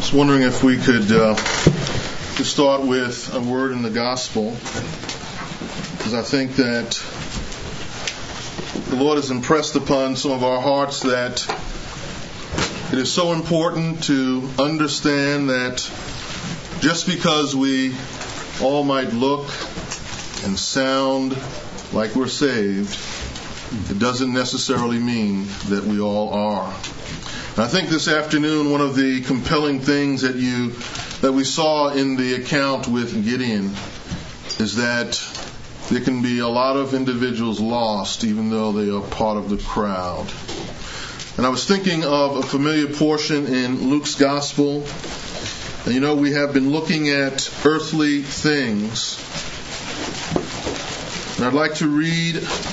was wondering if we could start with a word in the gospel, because I think that the Lord has impressed upon some of our hearts that it is so important to understand that just because we all might look and sound like we're saved, it doesn't necessarily mean that we all are. And I think this afternoon one of the compelling things that we saw in the account with Gideon is that there can be a lot of individuals lost even though they are part of the crowd. And I was thinking of a familiar portion in Luke's gospel. And we have been looking at earthly things. And I'd like to read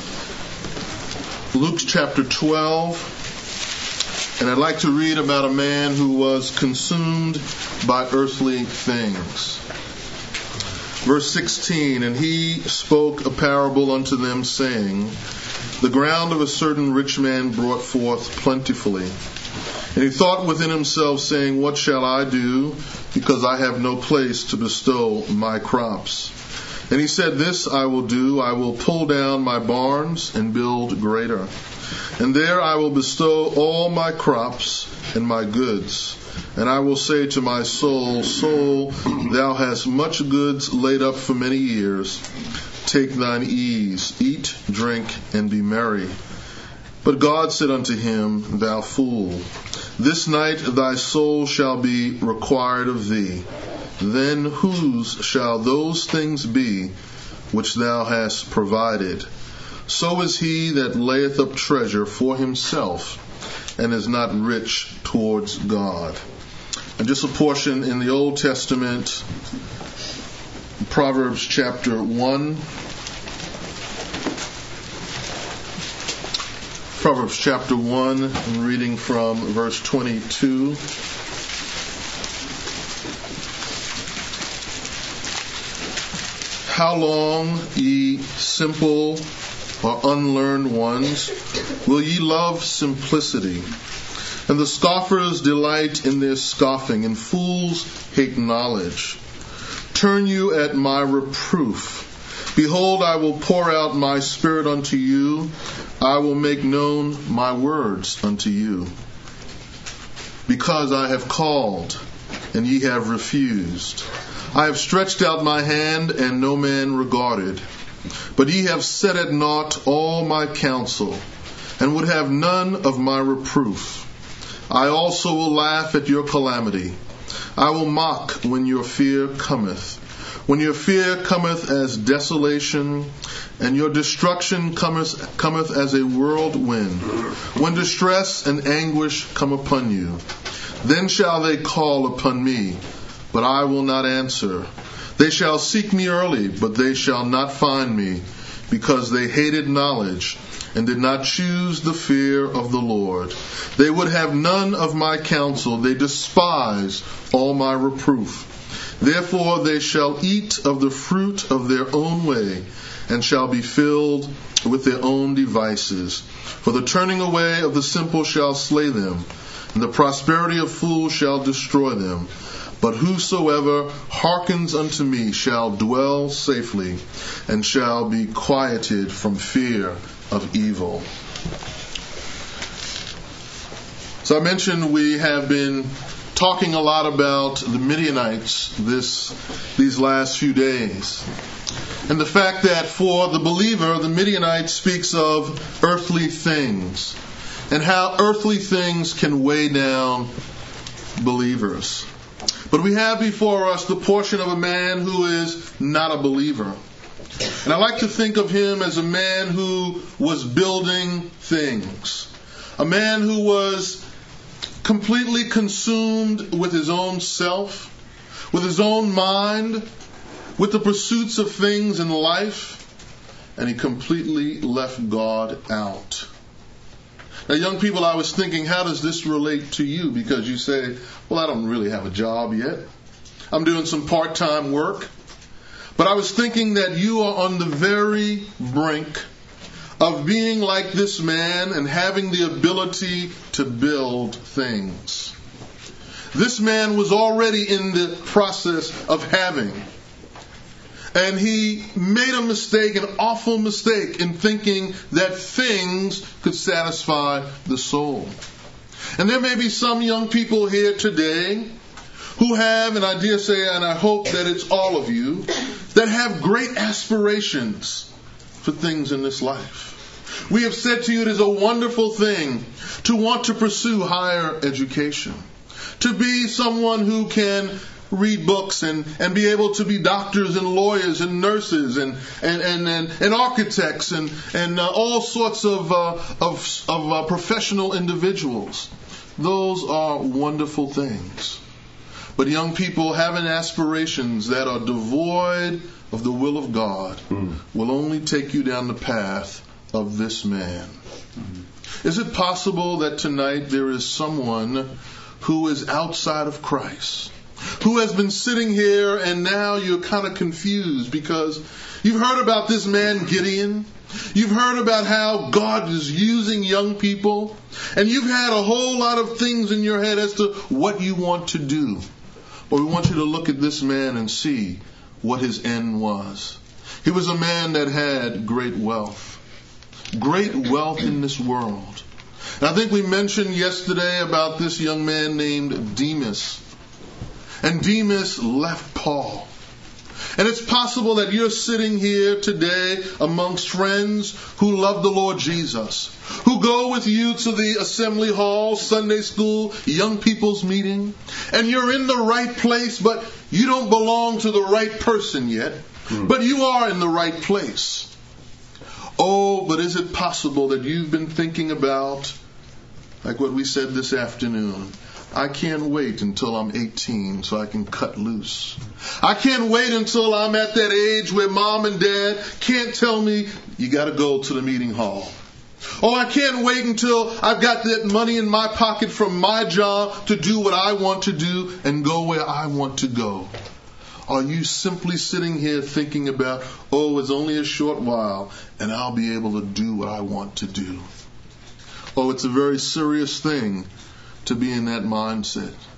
Luke chapter 12. And I'd like to read about a man who was consumed by earthly things. Verse 16, and he spoke a parable unto them, saying, the ground of a certain rich man brought forth plentifully. And he thought within himself, saying, what shall I do, because I have no place to bestow my crops? And he said, this I will do, I will pull down my barns and build greater. And there I will bestow all my crops and my goods. And I will say to my soul, soul, thou hast much goods laid up for many years. Take thine ease, eat, drink, and be merry. But God said unto him, thou fool, this night thy soul shall be required of thee. Then whose shall those things be which thou hast provided? So is he that layeth up treasure for himself and is not rich towards God. And just a portion in the Old Testament, Proverbs chapter 1. Proverbs chapter 1, I'm reading from verse 22. How long, ye simple or unlearned ones, will ye love simplicity? And the scoffers delight in their scoffing, and fools hate knowledge. Turn you at my reproof. Behold, I will pour out my spirit unto you. I will make known my words unto you. Because I have called, and ye have refused. I have stretched out my hand, and no man regarded. But ye have set at naught all my counsel, and would have none of my reproof. I also will laugh at your calamity. I will mock when your fear cometh. When your fear cometh as desolation, and your destruction cometh as a whirlwind. When distress and anguish come upon you, then shall they call upon me, but I will not answer. They shall seek me early, but they shall not find me, because they hated knowledge and did not choose the fear of the Lord. They would have none of my counsel. They despise all my reproof. Therefore they shall eat of the fruit of their own way, and shall be filled with their own devices. For the turning away of the simple shall slay them, and the prosperity of fools shall destroy them. But whosoever hearkens unto me shall dwell safely, and shall be quieted from fear of evil. So I mentioned we have been talking a lot about the Midianites these last few days. And the fact that for the believer, the Midianite speaks of earthly things, and how earthly things can weigh down believers. But we have before us the portion of a man who is not a believer. And I like to think of him as a man who was building things. A man who was completely consumed with his own self, with his own mind, with the pursuits of things in life, and he completely left God out. Now, young people, I was thinking, how does this relate to you? Because you say, well, I don't really have a job yet. I'm doing some part-time work. But I was thinking that you are on the very brink of being like this man and having the ability to build things. This man was already in the process of having. And he made a mistake, an awful mistake, in thinking that things could satisfy the soul. And there may be some young people here today who have, and I dare say, and I hope that it's all of you, that have great aspirations for things in this life. We have said to you it is a wonderful thing to want to pursue higher education, to be someone who can read books and be able to be doctors and lawyers and nurses and architects and all sorts of professional individuals. Those are wonderful things. But young people having aspirations that are devoid of the will of God will only take you down the path of this man. Is it possible that tonight there is someone who is outside of Christ, who has been sitting here and now you're kind of confused because you've heard about this man Gideon? You've heard about how God is using young people, and you've had a whole lot of things in your head as to what you want to do. But we want you to look at this man and see what his end was. He was a man that had great wealth in this world. And I think we mentioned yesterday about this young man named Demas. And Demas left Paul. And it's possible that you're sitting here today amongst friends who love the Lord Jesus, who go with you to the assembly hall, Sunday school, young people's meeting, and you're in the right place, but you don't belong to the right person yet, but you are in the right place. Oh, but is it possible that you've been thinking about, like what we said this afternoon, I can't wait until I'm 18 so I can cut loose. I can't wait until I'm at that age where mom and dad can't tell me, you got to go to the meeting hall. Oh, I can't wait until I've got that money in my pocket from my job to do what I want to do and go where I want to go. Are you simply sitting here thinking about, oh, it's only a short while and I'll be able to do what I want to do? Oh, it's a very serious thing to be in that mindset.